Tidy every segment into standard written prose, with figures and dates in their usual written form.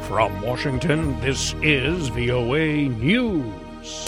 From Washington, this is VOA News.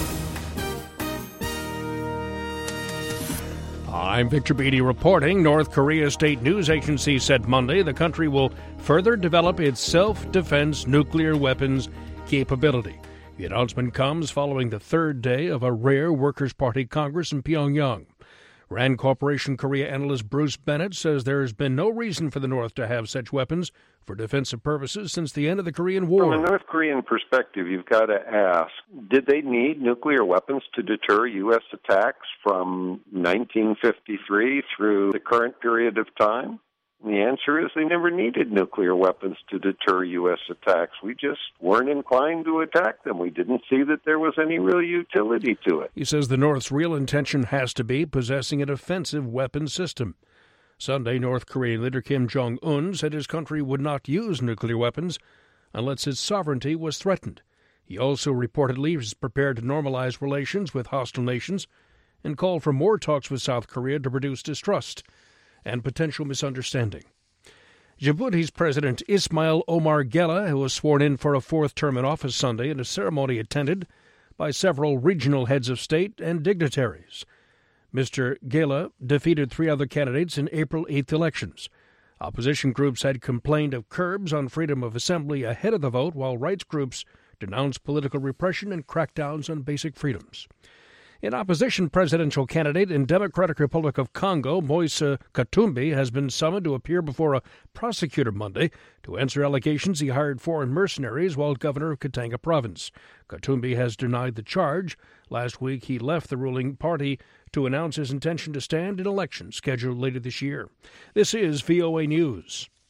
I'm Victor Beatty reporting. North Korea State News Agency said Monday the country will further develop its self-defense nuclear weapons capability. The announcement comes following the third day of a rare Workers' Party Congress in Pyongyang. Rand Corporation Korea analyst Bruce Bennett says there has been no reason for the North to have such weapons for defensive purposes since the end of the Korean War. From a North Korean perspective, you've got to ask, did they need nuclear weapons to deter U.S. attacks from 1953 through the current period of time? And the answer is they never needed nuclear weapons to deter U.S. attacks. We just weren't inclined to attack them. We didn't see that there was any real utility to it. He says the North's real intention has to be possessing an offensive weapons system. Sunday, North Korean leader Kim Jong-un said his country would not use nuclear weapons unless its sovereignty was threatened. He also reportedly is prepared to normalize relations with hostile nations and called for more talks with South Korea to reduce distrust and potential misunderstanding. Djibouti's President Ismail Omar Guelleh, who was sworn in for a fourth term in office Sunday in a ceremony attended by several regional heads of state and dignitaries. Mr. Guelleh defeated three other candidates in April 8th elections. Opposition groups had complained of curbs on freedom of assembly ahead of the vote, while rights groups denounced political repression and crackdowns on basic freedoms. An opposition presidential candidate in Democratic Republic of Congo, Moise Katumbi, has been summoned to appear before a prosecutor Monday to answer allegations he hired foreign mercenaries while governor of Katanga province. Katumbi has denied the charge. Last week, he left the ruling party to announce his intention to stand in elections scheduled later this year. This is VOA News.